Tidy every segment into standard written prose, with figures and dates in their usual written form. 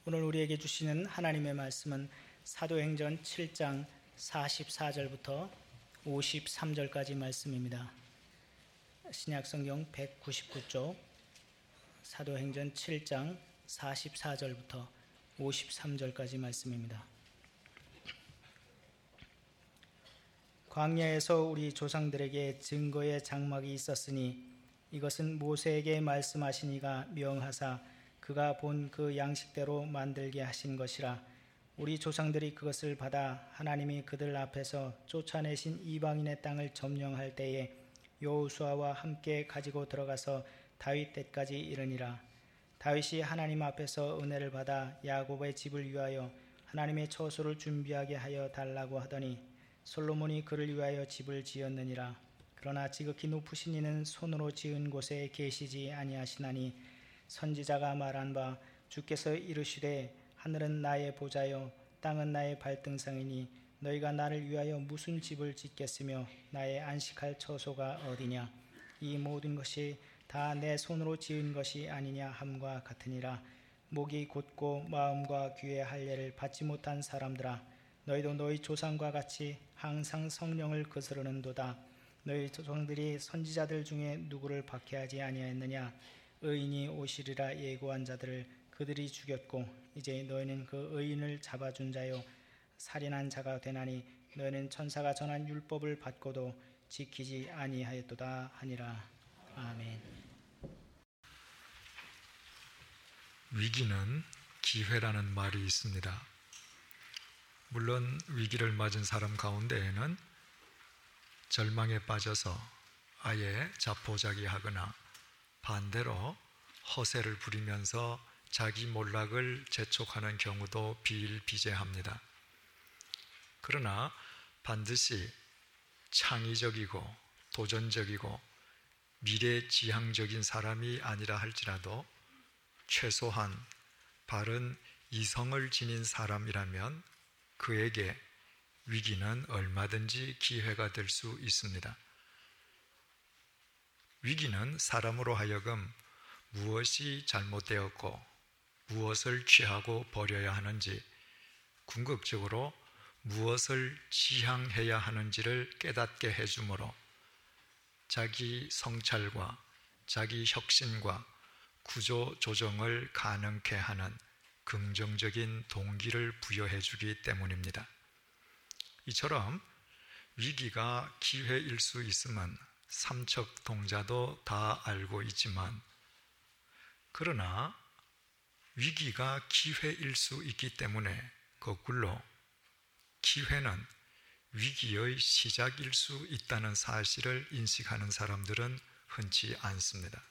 오늘 우리에게 주시는 하나님의 말씀은 사도행전 7장 44절부터 53절까지 말씀입니다. 신약성경 199쪽 사도행전 7장 44절부터 53절까지 말씀입니다. 광야에서 우리 조상들에게 증거의 장막이 있었으니 이것은 모세에게 말씀하신 이가 명하사 그가 본 그 양식대로 만들게 하신 것이라. 우리 조상들이 그것을 받아 하나님이 그들 앞에서 쫓아내신 이방인의 땅을 점령할 때에 여호수아와 함께 가지고 들어가서 다윗 때까지 이르니라. 다윗이 하나님 앞에서 은혜를 받아 야곱의 집을 위하여 하나님의 처소를 준비하게 하여 달라고 하더니 솔로몬이 그를 위하여 집을 지었느니라. 그러나 지극히 높으신 이는 손으로 지은 곳에 계시지 아니하시나니 선지자가 말한 바 주께서 이르시되 하늘은 나의 보좌요 땅은 나의 발등상이니 너희가 나를 위하여 무슨 집을 짓겠으며 나의 안식할 처소가 어디냐. 이 모든 것이 다 내 손으로 지은 것이 아니냐 함과 같으니라. 목이 곧고 마음과 귀의 할례를 받지 못한 사람들아, 너희도 너희 조상과 같이 항상 성령을 거스르는도다. 너희 조상들이 선지자들 중에 누구를 박해하지 아니하였느냐. 의인이 오시리라 예고한 자들을 그들이 죽였고 이제 너희는 그 의인을 잡아준 자요 살인한 자가 되나니 너희는 천사가 전한 율법을 받고도 지키지 아니하였도다 하니라. 아멘. 위기는 기회라는 말이 있습니다. 물론 위기를 맞은 사람 가운데에는 절망에 빠져서 아예 자포자기하거나 반대로 허세를 부리면서 자기 몰락을 재촉하는 경우도 비일비재합니다. 그러나 반드시 창의적이고 도전적이고 미래지향적인 사람이 아니라 할지라도 최소한 바른 이성을 지닌 사람이라면 그에게 위기는 얼마든지 기회가 될 수 있습니다. 위기는 사람으로 하여금 무엇이 잘못되었고 무엇을 취하고 버려야 하는지, 궁극적으로 무엇을 지향해야 하는지를 깨닫게 해주므로 자기 성찰과 자기 혁신과 구조 조정을 가능케 하는 긍정적인 동기를 부여해 주기 때문입니다. 이처럼 위기가 기회일 수 있음은 삼척동자도 다 알고 있지만, 그러나 위기가 기회일 수 있기 때문에 거꾸로 기회는 위기의 시작일 수 있다는 사실을 인식하는 사람들은 흔치 않습니다.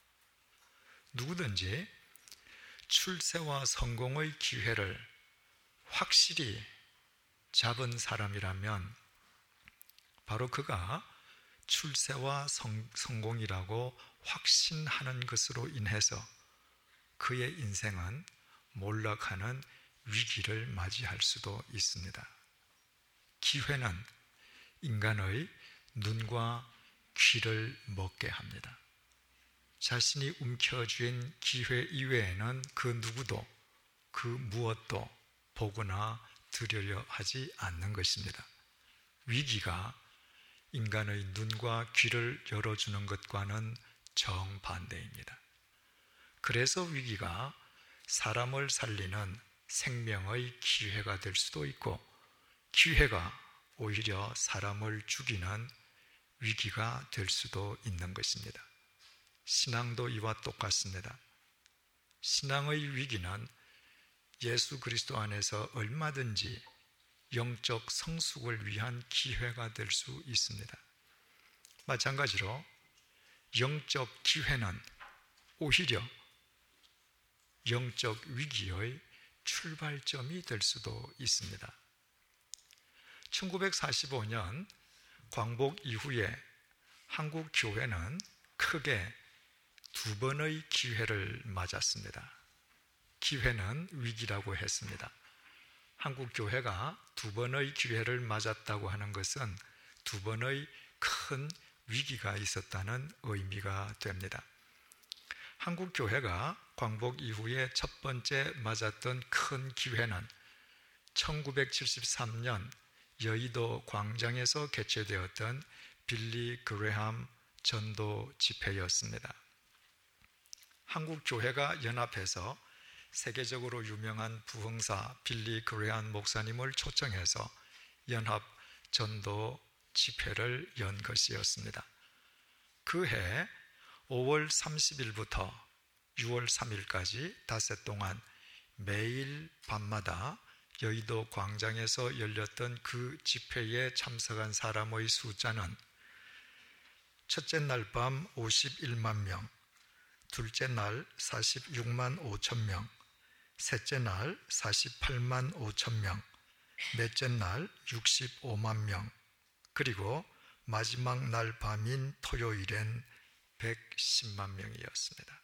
누구든지 출세와 성공의 기회를 확실히 잡은 사람이라면 바로 그가 출세와 성공이라고 확신하는 것으로 인해서 그의 인생은 몰락하는 위기를 맞이할 수도 있습니다. 기회는 인간의 눈과 귀를 먹게 합니다. 자신이 움켜쥔 기회 이외에는 그 누구도 그 무엇도 보거나 들으려 하지 않는 것입니다. 위기가 인간의 눈과 귀를 열어주는 것과는 정반대입니다. 그래서 위기가 사람을 살리는 생명의 기회가 될 수도 있고, 기회가 오히려 사람을 죽이는 위기가 될 수도 있는 것입니다. 신앙도 이와 똑같습니다. 신앙의 위기는 예수 그리스도 안에서 얼마든지 영적 성숙을 위한 기회가 될 수 있습니다. 마찬가지로 영적 기회는 오히려 영적 위기의 출발점이 될 수도 있습니다. 1945년 광복 이후에 한국 교회는 크게 두 번의 기회를 맞았습니다. 기회는 위기라고 했습니다. 한국 교회가 두 번의 기회를 맞았다고 하는 것은 두 번의 큰 위기가 있었다는 의미가 됩니다. 한국 교회가 광복 이후에 첫 번째 맞았던 큰 기회는 1973년 여의도 광장에서 개최되었던 빌리 그레함 전도 집회였습니다. 한국 교회가 연합해서 세계적으로 유명한 부흥사 빌리 그레함 목사님을 초청해서 연합 전도 집회를 연 것이었습니다. 그해 5월 30일부터 6월 3일까지 닷새 동안 매일 밤마다 여의도 광장에서 열렸던 그 집회에 참석한 사람의 숫자는 첫째 날 밤 51만 명, 둘째 날 46만 5천 명, 셋째 날 48만 5천 명, 넷째 날 65만 명, 그리고 마지막 날 밤인 토요일엔 110만 명이었습니다.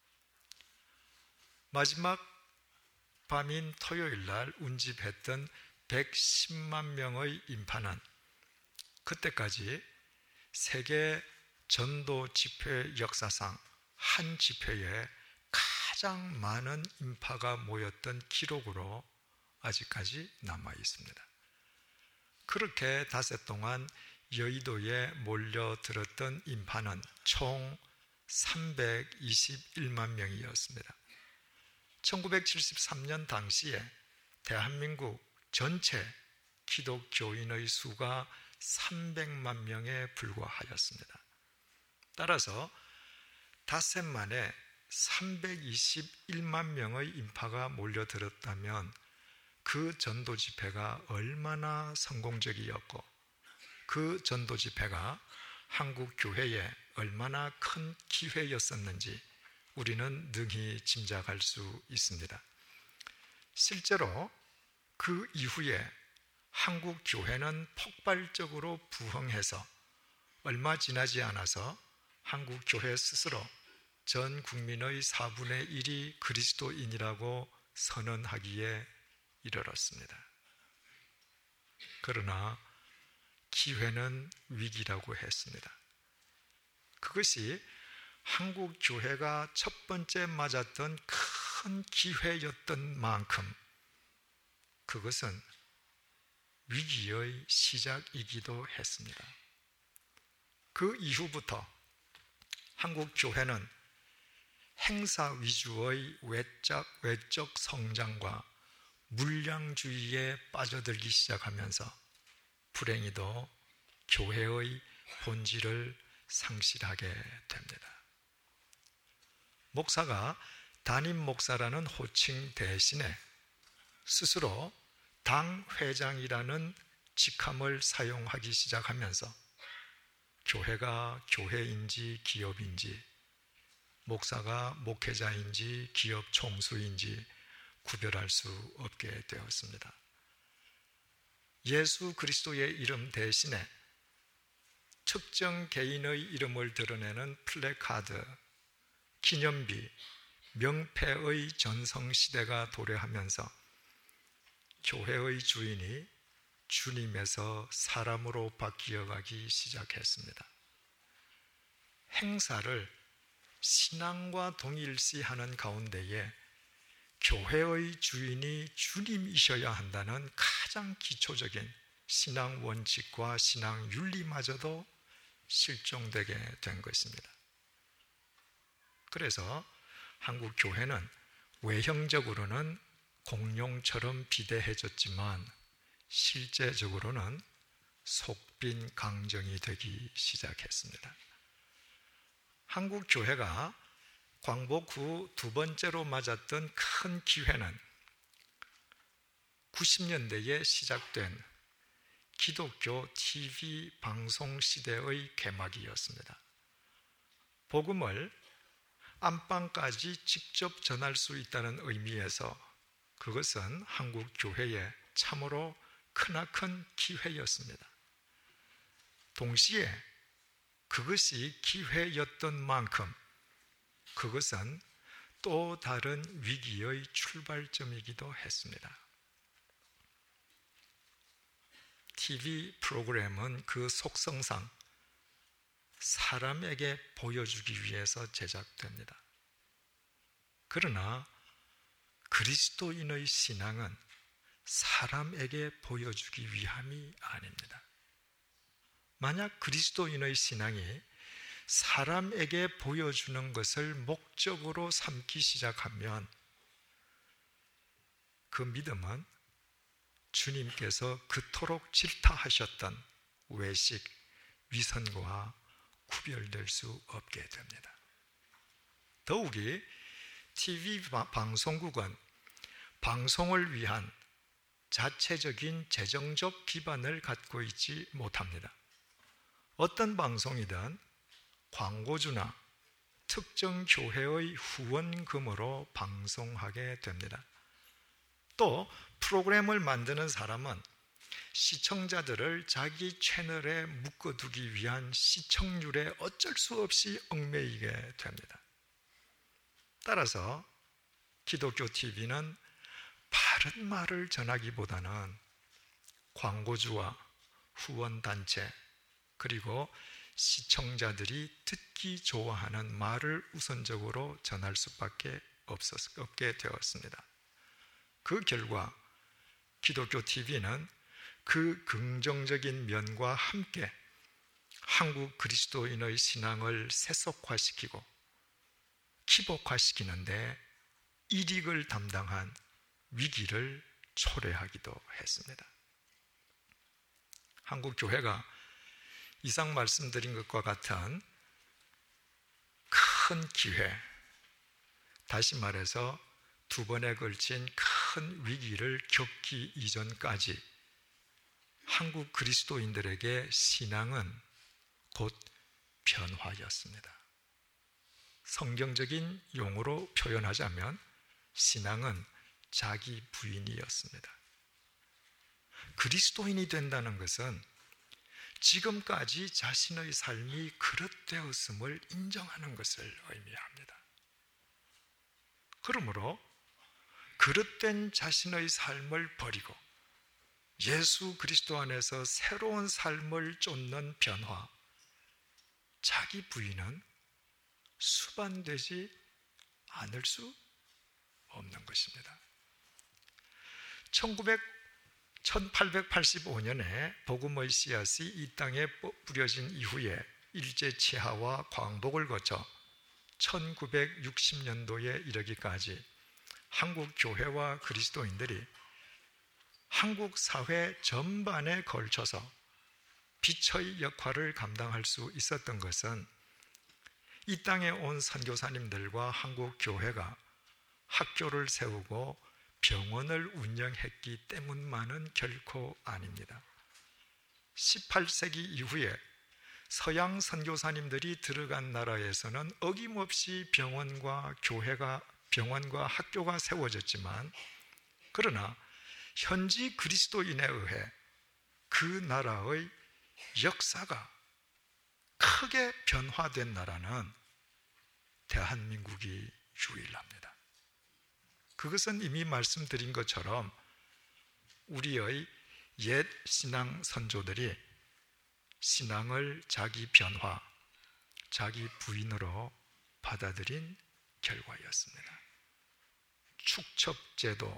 마지막 밤인 토요일 날 운집했던 110만 명의 인파는 그때까지 세계 전도 집회 역사상 한 집회에 가장 많은 인파가 모였던 기록으로 아직까지 남아 있습니다. 그렇게 닷새 동안 여의도에 몰려들었던 인파는 총 321만 명이었습니다. 1973년 당시에 대한민국 전체 기독교인의 수가 300만 명에 불과하였습니다. 따라서 닷새 만에 321만 명의 인파가 몰려들었다면 그 전도 집회가 얼마나 성공적이었고 그 전도 집회가 한국 교회에 얼마나 큰 기회였었는지 우리는 능히 짐작할 수 있습니다. 실제로 그 이후에 한국 교회는 폭발적으로 부흥해서 얼마 지나지 않아서 한국 교회 스스로 전 국민의 4분의 1이 그리스도인이라고 선언하기에 이르렀습니다. 그러나 기회는 위기라고 했습니다. 그것이 한국 교회가 첫 번째 맞았던 큰 기회였던 만큼 그것은 위기의 시작이기도 했습니다. 그 이후부터 한국 교회는 행사 위주의 외적 성장과 물량주의에 빠져들기 시작하면서 불행히도 교회의 본질을 상실하게 됩니다. 목사가 담임 목사라는 호칭 대신에 스스로 당 회장이라는 직함을 사용하기 시작하면서 교회가 교회인지 기업인지, 목사가 목회자인지 기업 총수인지 구별할 수 없게 되었습니다. 예수 그리스도의 이름 대신에 특정 개인의 이름을 드러내는 플래카드, 기념비, 명패의 전성시대가 도래하면서 교회의 주인이 주님에서 사람으로 바뀌어가기 시작했습니다. 행사를 신앙과 동일시하는 가운데에 교회의 주인이 주님이셔야 한다는 가장 기초적인 신앙 원칙과 신앙 윤리마저도 실종되게 된 것입니다. 그래서 한국 교회는 외형적으로는 공룡처럼 비대해졌지만 실제적으로는 속빈 강정이 되기 시작했습니다. 한국 교회가 광복 후 두 번째로 맞았던 큰 기회는 90년대에 시작된 기독교 TV 방송 시대의 개막이었습니다. 복음을 안방까지 직접 전할 수 있다는 의미에서 그것은 한국 교회에 참으로 크나큰 기회였습니다. 동시에 그것이 기회였던 만큼 그것은 또 다른 위기의 출발점이기도 했습니다. TV 프로그램은 그 속성상 사람에게 보여주기 위해서 제작됩니다. 그러나 그리스도인의 신앙은 사람에게 보여주기 위함이 아닙니다. 만약 그리스도인의 신앙이 사람에게 보여주는 것을 목적으로 삼기 시작하면 그 믿음은 주님께서 그토록 질타하셨던 외식, 위선과 구별될 수 없게 됩니다. 더욱이 TV 방송국은 방송을 위한 자체적인 재정적 기반을 갖고 있지 못합니다. 어떤 방송이든 광고주나 특정 교회의 후원금으로 방송하게 됩니다. 또 프로그램을 만드는 사람은 시청자들을 자기 채널에 묶어두기 위한 시청률에 어쩔 수 없이 얽매이게 됩니다. 따라서 기독교 TV는 바른 말을 전하기보다는 광고주와 후원단체 그리고 시청자들이 듣기 좋아하는 말을 우선적으로 전할 수밖에 없게 되었습니다. 그 결과 기독교 TV는 그 긍정적인 면과 함께 한국 그리스도인의 신앙을 세속화시키고 기복화시키는데 일익을 담당한 위기를 초래하기도 했습니다. 한국 교회가 이상 말씀드린 것과 같은 큰 기회, 다시 말해서 두 번에 걸친 큰 위기를 겪기 이전까지 한국 그리스도인들에게 신앙은 곧 변화였습니다. 성경적인 용어로 표현하자면 신앙은 자기 부인이었습니다. 그리스도인이 된다는 것은 지금까지 자신의 삶이 그릇되었음을 인정하는 것을 의미합니다. 그러므로 그릇된 자신의 삶을 버리고 예수 그리스도 안에서 새로운 삶을 쫓는 변화, 자기 부인은 수반되지 않을 수 없는 것입니다. 1885년에 복음의 씨앗이 이 땅에 뿌려진 이후에 일제 치하와 광복을 거쳐 1960년도에 이르기까지 한국 교회와 그리스도인들이 한국 사회 전반에 걸쳐서 빛의 역할을 감당할 수 있었던 것은 이 땅에 온 선교사님들과 한국 교회가 학교를 세우고 병원을 운영했기 때문만은 결코 아닙니다. 18세기 이후에 서양 선교사님들이 들어간 나라에서는 어김없이 병원과 학교가 세워졌지만, 그러나 현지 그리스도인에 의해 그 나라의 역사가 크게 변화된 나라는 대한민국이 유일합니다. 그것은 이미 말씀드린 것처럼 우리의 옛 신앙 선조들이 신앙을 자기 변화, 자기 부인으로 받아들인 결과였습니다. 축첩제도,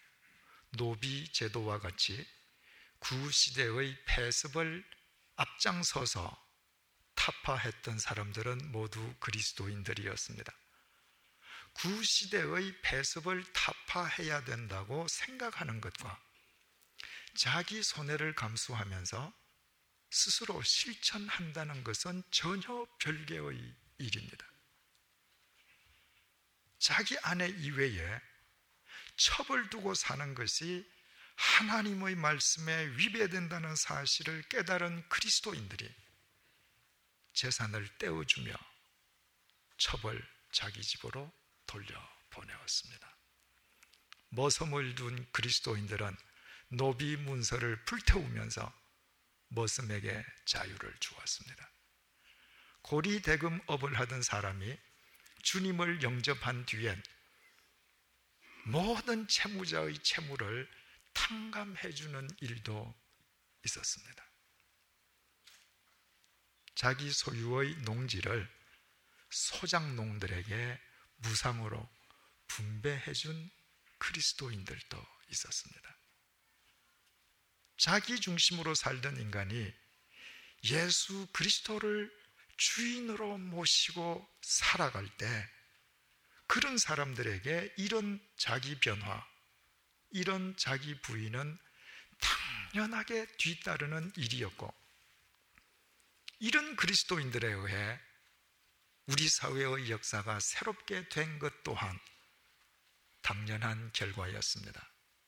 노비제도와 같이 구시대의 폐습을 앞장서서 타파했던 사람들은 모두 그리스도인들이었습니다. 구시대의 폐습을 타파해야 된다고 생각하는 것과 자기 손해를 감수하면서 스스로 실천한다는 것은 전혀 별개의 일입니다. 자기 아내 이외에 첩을 두고 사는 것이 하나님의 말씀에 위배된다는 사실을 깨달은 그리스도인들이 재산을 떼어주며 첩을 자기 집으로 돌려보내었습니다. 머슴을 둔 그리스도인들은 노비 문서를 불태우면서 머슴에게 자유를 주었습니다. 고리대금업을 하던 사람이 주님을 영접한 뒤엔 모든 채무자의 채무를 탕감해주는 일도 있었습니다. 자기 소유의 농지를 소작농들에게 무상으로 분배해 준 그리스도인들도 있었습니다. 자기 중심으로 살던 인간이 예수 그리스도를 주인으로 모시고 살아갈 때 그런 사람들에게 이런 자기 변화, 이런 자기 부인은 당연하게 뒤따르는 일이었고, 이런 그리스도인들에 의해 우리 사회의 역사가 새롭게 된 것 또한 당연한 결과였습니다.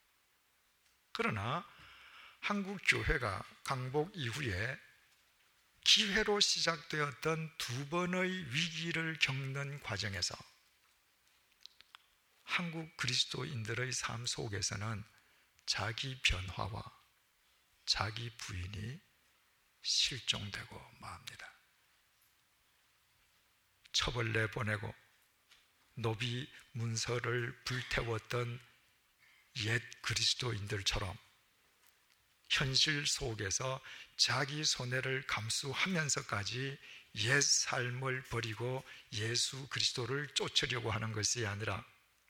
그러나 한국 교회가 강복 이후에 기회로 시작되었던 두 번의 위기를 겪는 과정에서 한국 그리스도인들의 삶 속에서는 자기 변화와 자기 부인이 실종되고 맙니다. 처벌내 보내고 노비 문서를 불태웠던 옛 그리스도인들처럼 현실 속에서 자기 손해를 감수하면서까지 옛 삶을 버리고 예수 그리스도를 쫓으려고 하는 것이 아니라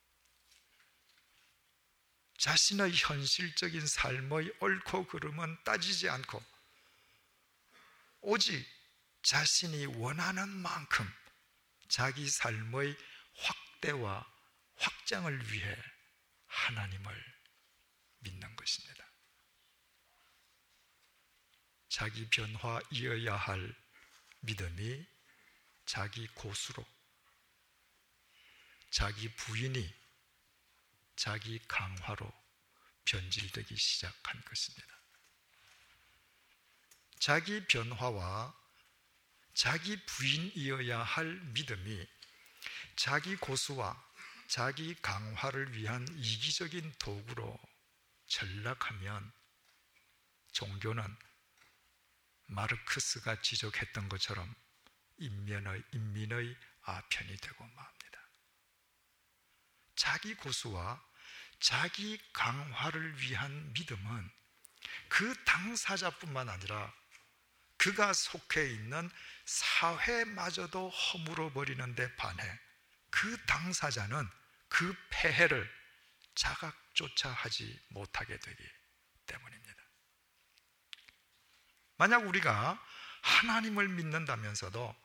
자신의 현실적인 삶의 옳고 그름은 따지지 않고 오직 자신이 원하는 만큼 자기 삶의 확대와 확장을 위해 하나님을 믿는 것입니다. 자기 변화이어야 할 믿음이 자기 고수로, 자기 부인이 자기 강화로 변질되기 시작한 것입니다. 자기 변화와 자기 부인이어야 할 믿음이 자기 고수와 자기 강화를 위한 이기적인 도구로 전락하면 종교는 마르크스가 지적했던 것처럼 인민의 아편이 되고 맙니다. 자기 고수와 자기 강화를 위한 믿음은 그 당사자뿐만 아니라 그가 속해 있는 사회마저도 허물어 버리는 데 반해 그 당사자는 그 폐해를 자각조차 하지 못하게 되기 때문입니다. 만약 우리가 하나님을 믿는다면서도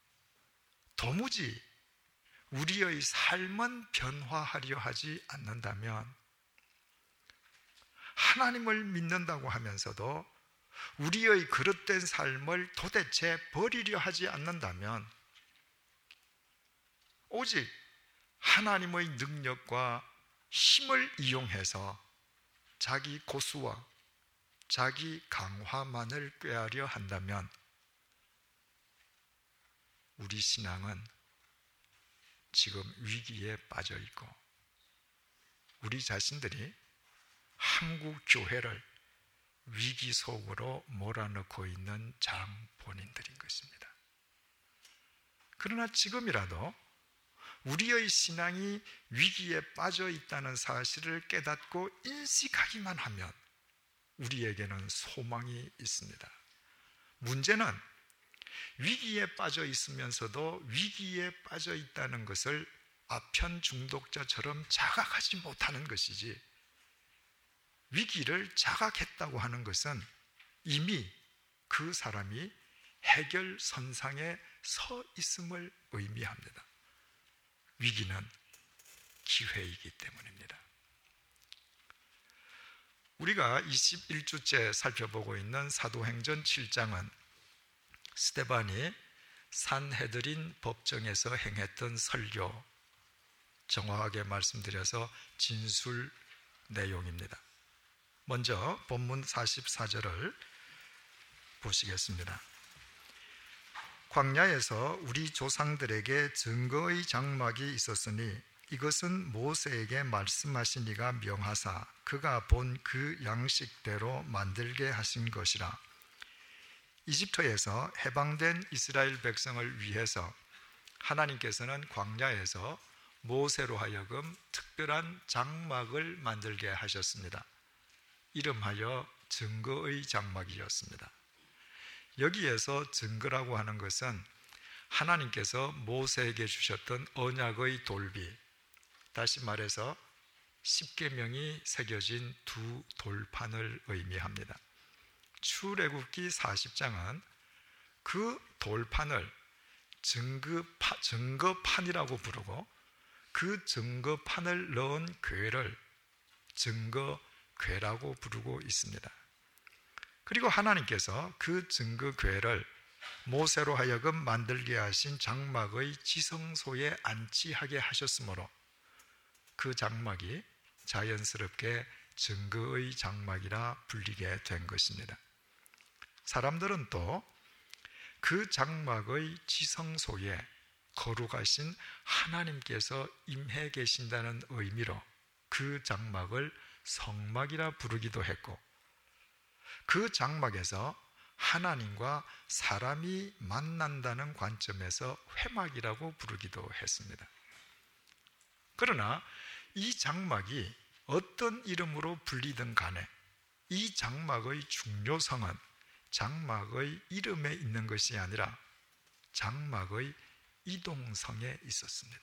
도무지 우리의 삶은 변화하려 하지 않는다면, 하나님을 믿는다고 하면서도 우리의 그릇된 삶을 도대체 버리려 하지 않는다면, 오직 하나님의 능력과 힘을 이용해서 자기 고수와 자기 강화만을 꾀하려 한다면 우리 신앙은 지금 위기에 빠져 있고 우리 자신들이 한국 교회를 위기 속으로 몰아넣고 있는 장본인들인 것입니다. 그러나 지금이라도 우리의 신앙이 위기에 빠져 있다는 사실을 깨닫고 인식하기만 하면 우리에게는 소망이 있습니다. 문제는 위기에 빠져 있으면서도 위기에 빠져 있다는 것을 아편 중독자처럼 자각하지 못하는 것이지, 위기를 자각했다고 하는 것은 이미 그 사람이 해결선상에 서 있음을 의미합니다. 위기는 기회이기 때문입니다. 우리가 21주째 살펴보고 있는 사도행전 7장은 스데반이 산헤드린 법정에서 행했던 설교, 정확하게 말씀드려서 진술 내용입니다. 먼저 본문 44절을 보시겠습니다. 광야에서 우리 조상들에게 증거의 장막이 있었으니 이것은 모세에게 말씀하신 이가 명하사 그가 본 그 양식대로 만들게 하신 것이라. 이집트에서 해방된 이스라엘 백성을 위해서 하나님께서는 광야에서 모세로 하여금 특별한 장막을 만들게 하셨습니다. 이름하여 증거의 장막이었습니다. 여기에서 증거라고 하는 것은 하나님께서 모세에게 주셨던 언약의 돌비, 다시 말해서 십계명이 새겨진 두 돌판을 의미합니다. 출애굽기 40장은 그 돌판을 증거판이라고 부르고 그 증거판을 넣은 궤를 증거궤라고 부르고 있습니다. 그리고 하나님께서 그 증거궤를 모세로 하여금 만들게 하신 장막의 지성소에 안치하게 하셨으므로 그 장막이 자연스럽게 증거의 장막이라 불리게 된 것입니다. 사람들은 또 그 장막의 지성소에 거룩하신 하나님께서 임해 계신다는 의미로 그 장막을 성막이라 부르기도 했고, 그 장막에서 하나님과 사람이 만난다는 관점에서 회막이라고 부르기도 했습니다. 그러나 이 장막이 어떤 이름으로 불리든 간에 이 장막의 중요성은 장막의 이름에 있는 것이 아니라 장막의 이동성에 있었습니다.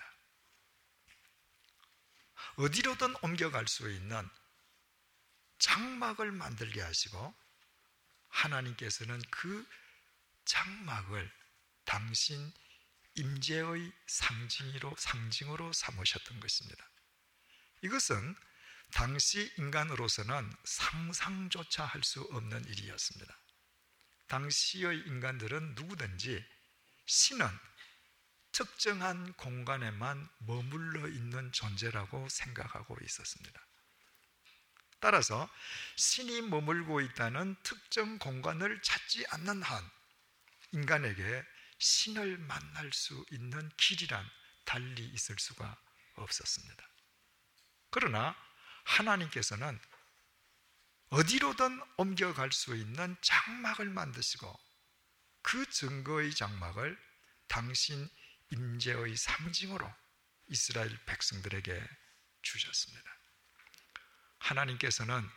어디로든 옮겨갈 수 있는 장막을 만들게 하시고, 하나님께서는 그 장막을 당신 임재의 상징으로 삼으셨던 것입니다. 이것은 당시 인간으로서는 상상조차 할 수 없는 일이었습니다. 당시의 인간들은 누구든지 신은 특정한 공간에만 머물러 있는 존재라고 생각하고 있었습니다. 따라서 신이 머물고 있다는 특정 공간을 찾지 않는 한 인간에게 신을 만날 수 있는 길이란 달리 있을 수가 없었습니다. 그러나 하나님께서는 어디로든 옮겨갈 수 있는 장막을 만드시고 그 증거의 장막을 당신 임재의 상징으로 이스라엘 백성들에게 주셨습니다. 하나님께서는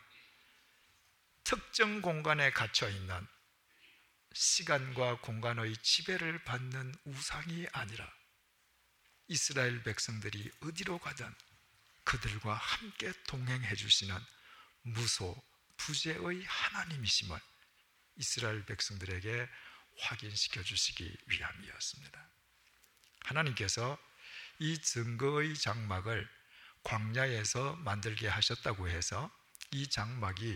특정 공간에 갇혀 있는 시간과 공간의 지배를 받는 우상이 아니라 이스라엘 백성들이 어디로 가든 그들과 함께 동행해 주시는 무소부재의 하나님이심을 이스라엘 백성들에게 확인시켜 주시기 위함이었습니다. 하나님께서 이 증거의 장막을 광야에서 만들게 하셨다고 해서 이 장막이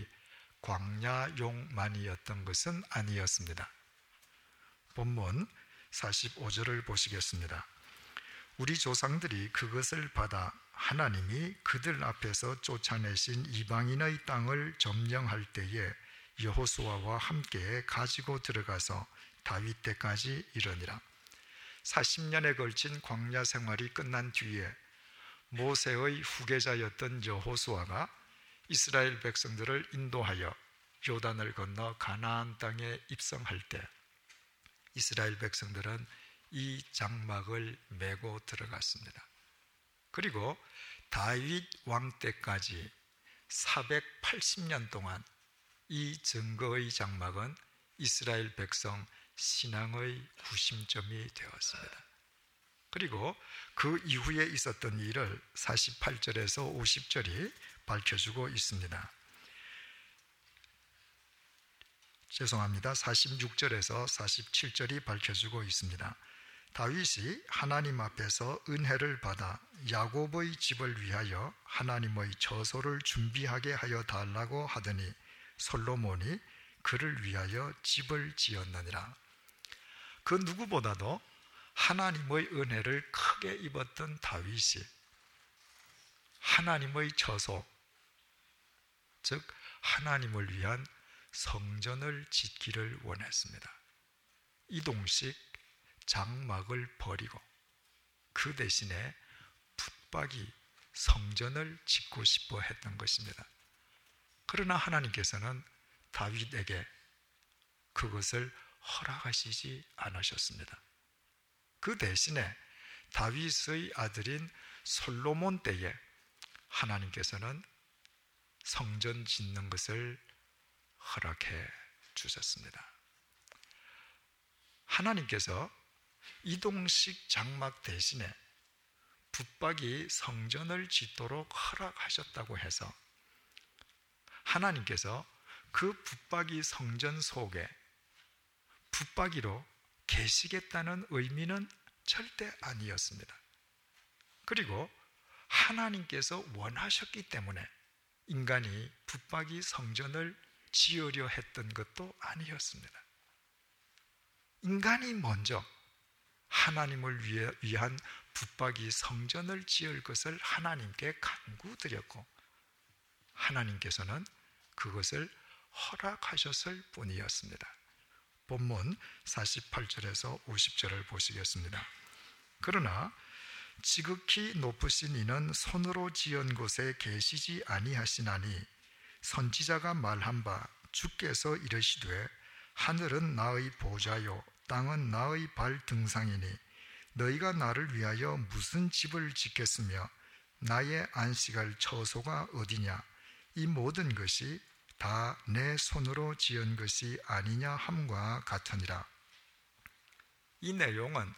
광야용만이었던 것은 아니었습니다. 본문 45절을 보시겠습니다. 우리 조상들이 그것을 받아 하나님이 그들 앞에서 쫓아내신 이방인의 땅을 점령할 때에 여호수아와 함께 가지고 들어가서 다윗 때까지 이르니라. 40년에 걸친 광야 생활이 끝난 뒤에 모세의 후계자였던 여호수아가 이스라엘 백성들을 인도하여 요단을 건너 가나안 땅에 입성할 때 이스라엘 백성들은 이 장막을 메고 들어갔습니다. 그리고 다윗 왕 때까지 480년 동안 이 증거의 장막은 이스라엘 백성 신앙의 구심점이 되었습니다. 그리고 그 이후에 있었던 일을 48절에서 50절이 밝혀주고 있습니다. 46절에서 47절이 밝혀주고 있습니다. 다윗이 하나님 앞에서 은혜를 받아 야곱의 집을 위하여 하나님의 처소를 준비하게 하여 달라고 하더니 솔로몬이 그를 위하여 집을 지었느니라. 그 누구보다도 하나님의 은혜를 크게 입었던 다윗이 하나님의 처소, 즉 하나님을 위한 성전을 짓기를 원했습니다. 이동식 장막을 버리고 그 대신에 붙박이 성전을 짓고 싶어 했던 것입니다. 그러나 하나님께서는 다윗에게 그것을 허락하시지 않으셨습니다. 그 대신에 다윗의 아들인 솔로몬 때에 하나님께서는 성전 짓는 것을 허락해 주셨습니다. 하나님께서 이동식 장막 대신에 붙박이 성전을 짓도록 허락하셨다고 해서 하나님께서 그 붙박이 성전 속에 붙박이로 계시겠다는 의미는 절대 아니었습니다. 그리고 하나님께서 원하셨기 때문에 인간이 붙박이 성전을 지으려 했던 것도 아니었습니다. 인간이 먼저 하나님을 위한 붙박이 성전을 지을 것을 하나님께 간구드렸고 하나님께서는 그것을 허락하셨을 뿐이었습니다. 본문 48절에서 50절을 보시겠습니다. 그러나 지극히 높으신 이는 손으로 지은 곳에 계시지 아니하시나니 선지자가 말한 바 주께서 이르시되 하늘은 나의 보좌요 땅은 나의 발 등상이니 너희가 나를 위하여 무슨 집을 짓겠으며 나의 안식할 처소가 어디냐 이 모든 것이 다 내 손으로 지은 것이 아니냐 함과 같으니라. 이 내용은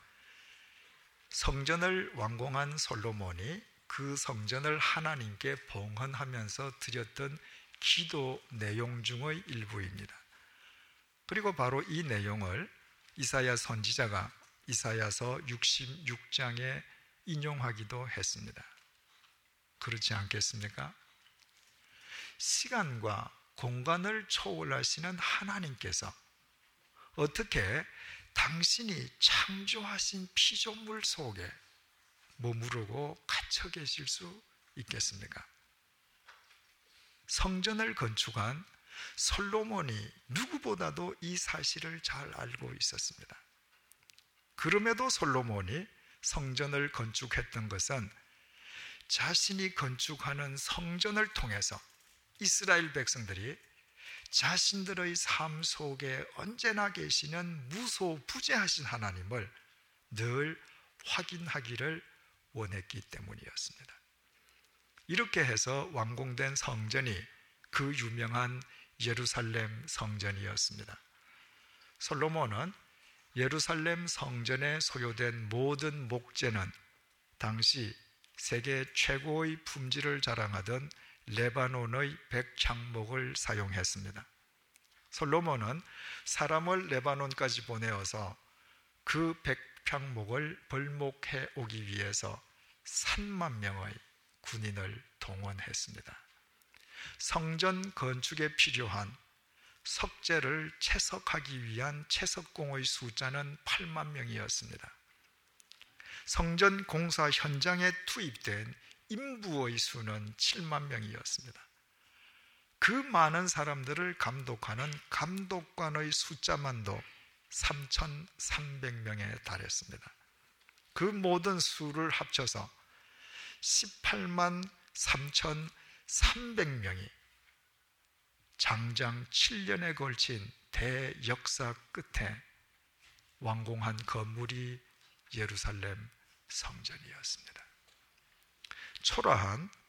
성전을 완공한 솔로몬이 그 성전을 하나님께 봉헌하면서 드렸던 기도 내용 중의 일부입니다. 그리고 바로 이 내용을 이사야 선지자가 이사야서 66장에 인용하기도 했습니다. 그렇지 않겠습니까? 시간과 공간을 초월하시는 하나님께서 어떻게 당신이 창조하신 피조물 속에 머무르고 갇혀 계실 수 있겠습니까? 성전을 건축한 솔로몬이 누구보다도 이 사실을 잘 알고 있었습니다. 그럼에도 솔로몬이 성전을 건축했던 것은 자신이 건축하는 성전을 통해서 이스라엘 백성들이 자신들의 삶 속에 언제나 계시는 무소부재하신 하나님을 늘 확인하기를 원했기 때문이었습니다. 이렇게 해서 완공된 성전이 그 유명한 예루살렘 성전이었습니다. 솔로몬은 예루살렘 성전에 소요된 모든 목재는 당시 세계 최고의 품질을 자랑하던 레바논의 백향목을 사용했습니다. 솔로몬은 사람을 레바논까지 보내어서 그 백향목을 벌목해 오기 위해서 3만 명의 군인을 동원했습니다. 성전 건축에 필요한 석재를 채석하기 위한 채석공의 숫자는 8만 명이었습니다. 성전 공사 현장에 투입된 인부의 수는 7만 명이었습니다. 그 많은 사람들을 감독하는 감독관의 숫자만도 3,300명에 달했습니다. 그 모든 수를 합쳐서 18만 3,300명이 장장 7년에 걸친 대역사 끝에 완공한 건물이 예루살렘 성전이었습니다. 초라한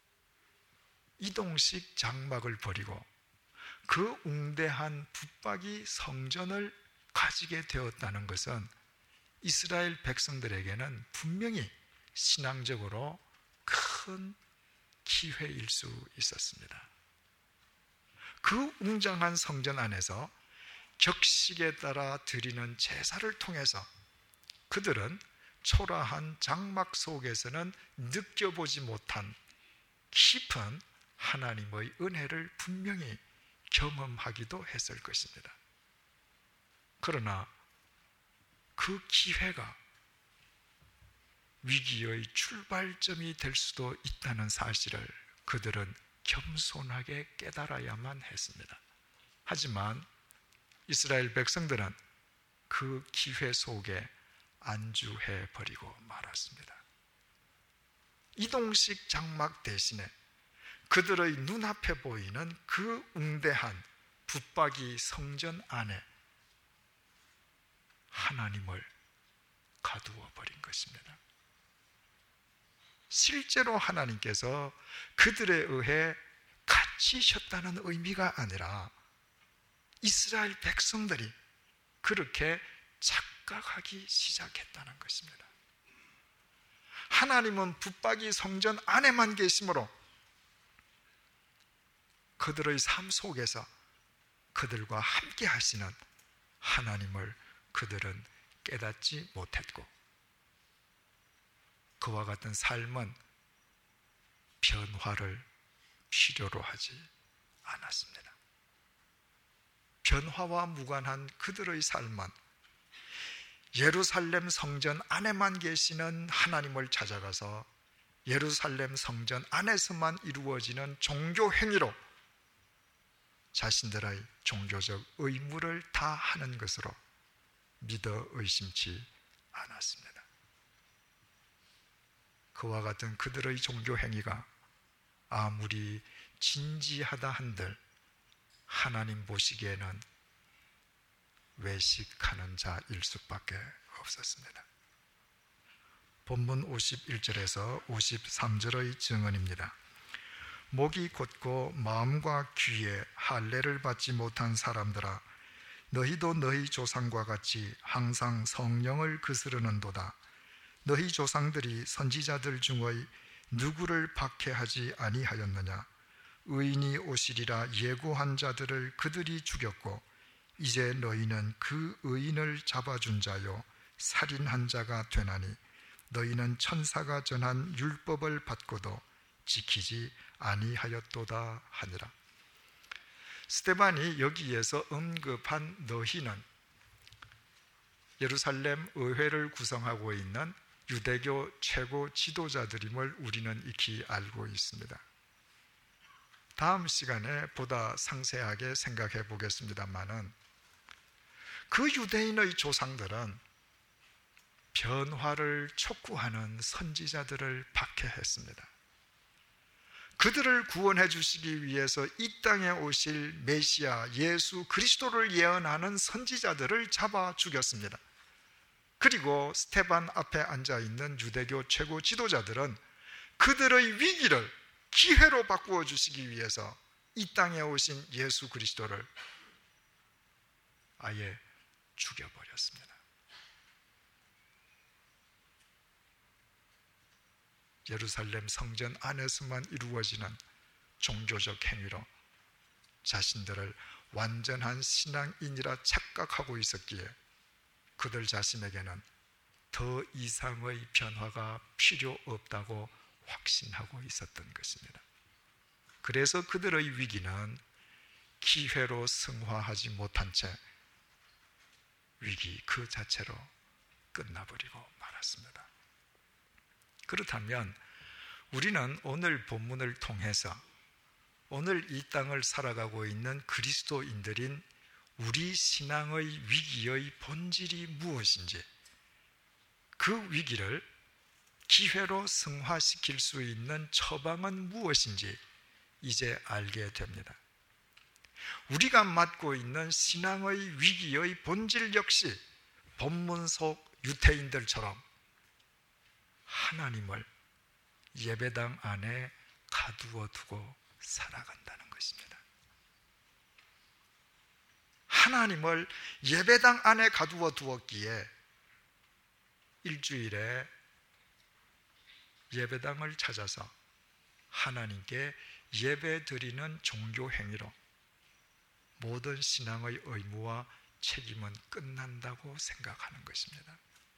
이동식 장막을 버리고 그 웅대한 붙박이 성전을 가지게 되었다는 것은 이스라엘 백성들에게는 분명히 신앙적으로 큰 기회일 수 있었습니다. 그 웅장한 성전 안에서 격식에 따라 드리는 제사를 통해서 그들은 초라한 장막 속에서는 느껴보지 못한 깊은 하나님의 은혜를 분명히 경험하기도 했을 것입니다. 그러나 그 기회가 위기의 출발점이 될 수도 있다는 사실을 그들은 겸손하게 깨달아야만 했습니다. 하지만 이스라엘 백성들은 그 기회 속에 안주해 버리고 말았습니다. 이동식 장막 대신에 그들의 눈앞에 보이는 그 웅대한 붙박이 성전 안에 하나님을 가두어 버린 것입니다. 실제로 하나님께서 그들에 의해 갇히셨다는 의미가 아니라 이스라엘 백성들이 그렇게 착각하기 시작했다는 것입니다. 하나님은 붙박이 성전 안에만 계시므로 그들의 삶 속에서 그들과 함께 하시는 하나님을 그들은 깨닫지 못했고, 그와 같은 삶은 변화를 필요로 하지 않았습니다. 변화와 무관한 그들의 삶은 예루살렘 성전 안에만 계시는 하나님을 찾아가서 예루살렘 성전 안에서만 이루어지는 종교 행위로 자신들의 종교적 의무를 다하는 것으로 믿어 의심치 않았습니다. 그와 같은 그들의 종교 행위가 아무리 진지하다 한들 하나님 보시기에는 외식하는 자일 수밖에 없었습니다. 본문 51절에서 53절의 증언입니다. 목이 곧고 마음과 귀에 할례를 받지 못한 사람들아, 너희도 너희 조상과 같이 항상 성령을 거스르는도다. 너희 조상들이 선지자들 중의 누구를 박해하지 아니하였느냐? 의인이 오시리라 예고한 자들을 그들이 죽였고, 이제 너희는 그 의인을 잡아준 자요 살인한 자가 되나니, 너희는 천사가 전한 율법을 받고도 지키지 아니하였도다 하니라. 스데반이 여기에서 언급한 너희는 예루살렘 의회를 구성하고 있는 유대교 최고 지도자들임을 우리는 익히 알고 있습니다. 다음 시간에 보다 상세하게 생각해 보겠습니다만은, 그 유대인의 조상들은 변화를 촉구하는 선지자들을 박해했습니다. 그들을 구원해 주시기 위해서 이 땅에 오실 메시아 예수 그리스도를 예언하는 선지자들을 잡아 죽였습니다. 그리고 스데반 앞에 앉아있는 유대교 최고 지도자들은 그들의 위기를 기회로 바꾸어 주시기 위해서 이 땅에 오신 예수 그리스도를 아예 죽여버렸습니다. 예루살렘 성전 안에서만 이루어지는 종교적 행위로 자신들을 완전한 신앙인이라 착각하고 있었기에 그들 자신에게는 더 이상의 변화가 필요 없다고 확신하고 있었던 것입니다. 그래서 그들의 위기는 기회로 승화하지 못한 채 위기 그 자체로 끝나버리고 말았습니다. 그렇다면 우리는 오늘 본문을 통해서 오늘 이 땅을 살아가고 있는 그리스도인들인 우리 신앙의 위기의 본질이 무엇인지, 그 위기를 기회로 승화시킬 수 있는 처방은 무엇인지 이제 알게 됩니다. 우리가 맡고 있는 신앙의 위기의 본질 역시 본문 속 유대인들처럼 하나님을 예배당 안에 가두어 두고 살아간다는 것입니다. 하나님을 예배당 안에 가두어 두었기에 일주일에 예배당을 찾아서 하나님께 예배 드리는 종교 행위로 모든 신앙의 의무와 책임은 끝난다고 생각하는 것입니다.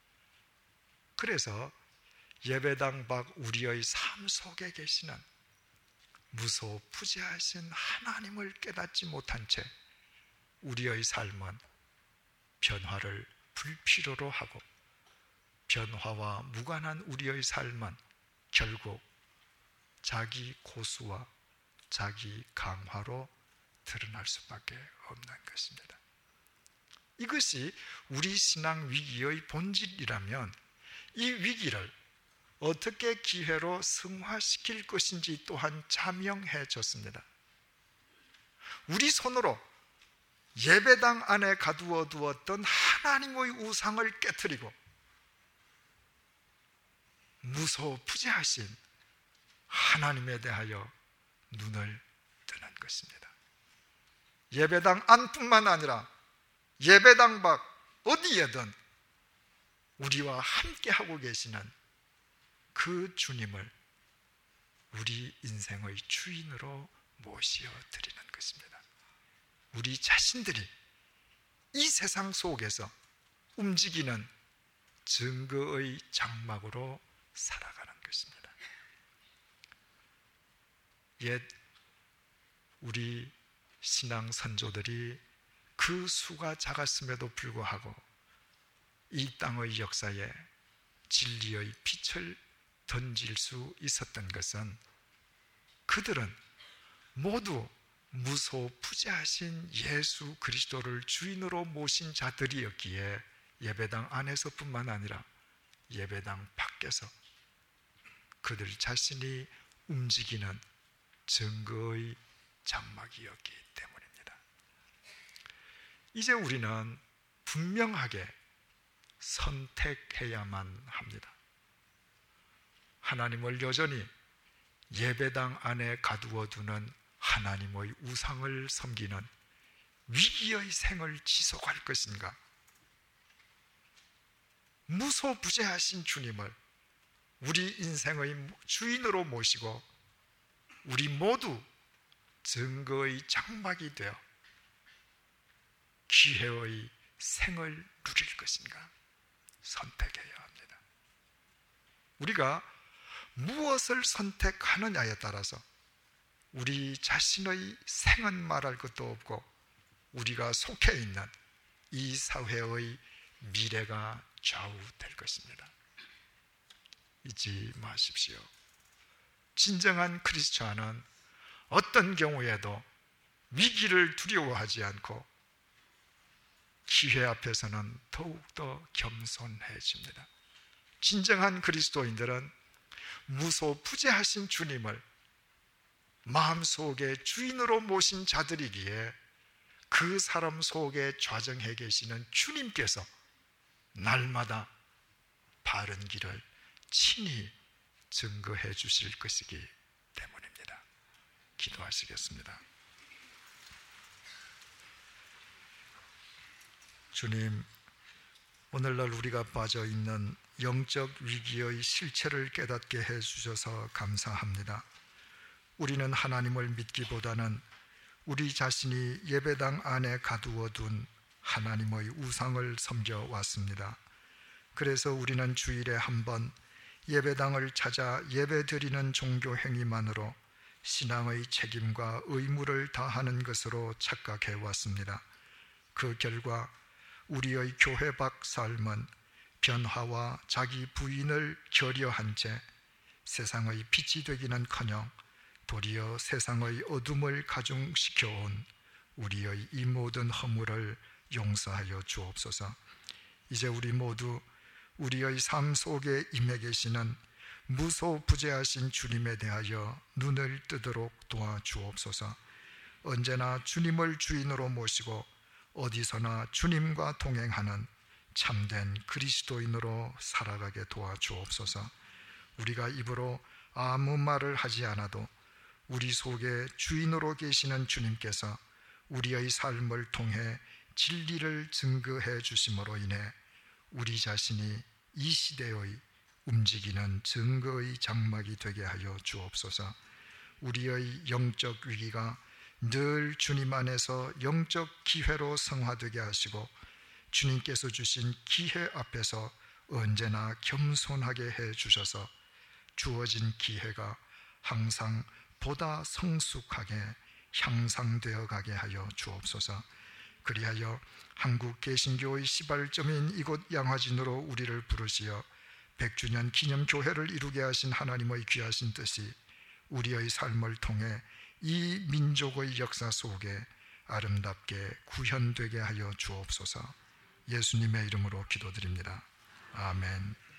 그래서 예배당 밖 우리의 삶 속에 계시는 무소부지하신 하나님을 깨닫지 못한 채 우리의 삶은 변화를 불필요로 하고, 변화와 무관한 우리의 삶은 결국 자기 고수와 자기 강화로 드러날 수밖에 없는 것입니다. 이것이 우리 신앙 위기의 본질이라면 이 위기를 어떻게 기회로 승화시킬 것인지 또한 자명해 졌습니다. 우리 손으로 예배당 안에 가두어 두었던 하나님의 우상을 깨트리고 무소부지하신 하나님에 대하여 눈을 뜨는 것입니다. 예배당 안뿐만 아니라 예배당 밖 어디에든 우리와 함께 하고 계시는 그 주님을 우리 인생의 주인으로 모시어 드리는 것입니다. 우리 자신들이 이 세상 속에서 움직이는 증거의 장막으로 살아가는 것입니다. 옛 우리 신앙 선조들이 그 수가 작았음에도 불구하고 이 땅의 역사에 진리의 빛을 던질 수 있었던 것은 그들은 모두 무소부재하신 예수 그리스도를 주인으로 모신 자들이었기에 예배당 안에서뿐만 아니라 예배당 밖에서 그들 자신이 움직이는 증거의 장막이었기 때문입니다. 이제 우리는 분명하게 선택해야만 합니다. 하나님을 여전히 예배당 안에 가두어 두는 하나님의 우상을 섬기는 위기의 생을 지속할 것인가? 무소부재하신 주님을 우리 인생의 주인으로 모시고 우리 모두 증거의 장막이 되어 기회의 생을 누릴 것인가? 선택해야 합니다. 우리가 무엇을 선택하느냐에 따라서 우리 자신의 생은 말할 것도 없고 우리가 속해 있는 이 사회의 미래가 좌우될 것입니다. 잊지 마십시오. 진정한 크리스찬은 어떤 경우에도 위기를 두려워하지 않고 기회 앞에서는 더욱더 겸손해집니다. 진정한 그리스도인들은 무소부재하신 주님을 마음속에 주인으로 모신 자들이기에 그 사람 속에 좌정해 계시는 주님께서 날마다 바른 길을 친히 증거해 주실 것이기 때문입니다. 기도하시겠습니다. 주님, 오늘날 우리가 빠져 있는 영적 위기의 실체를 깨닫게 해 주셔서 감사합니다. 우리는 하나님을 믿기보다는 우리 자신이 예배당 안에 가두어 둔 하나님의 우상을 섬겨왔습니다. 그래서 우리는 주일에 한 번 예배당을 찾아 예배드리는 종교 행위만으로 신앙의 책임과 의무를 다하는 것으로 착각해 왔습니다. 그 결과 우리의 교회 밖 삶은 변화와 자기 부인을 결여한 채 세상의 빛이 되기는커녕 도리어 세상의 어둠을 가중시켜온 우리의 이 모든 허물을 용서하여 주옵소서. 이제 우리 모두 우리의 삶 속에 임해 계시는 무소부재하신 주님에 대하여 눈을 뜨도록 도와주옵소서. 언제나 주님을 주인으로 모시고 어디서나 주님과 동행하는 참된 그리스도인으로 살아가게 도와주옵소서. 우리가 입으로 아무 말을 하지 않아도 우리 속에 주인으로 계시는 주님께서 우리의 삶을 통해 진리를 증거해 주심으로 인해 우리 자신이 이 시대의 움직이는 증거의 장막이 되게 하여 주옵소서. 우리의 영적 위기가 늘 주님 안에서 영적 기회로 성화되게 하시고 주님께서 주신 기회 앞에서 언제나 겸손하게 해 주셔서 주어진 기회가 항상 보다 성숙하게 향상되어 가게 하여 주옵소서. 그리하여 한국 개신교의 시발점인 이곳 양화진으로 우리를 부르시어 100주년 기념교회를 이루게 하신 하나님의 귀하신 뜻이 우리의 삶을 통해 이 민족의 역사 속에 아름답게 구현되게 하여 주옵소서. 예수님의 이름으로 기도드립니다. 아멘.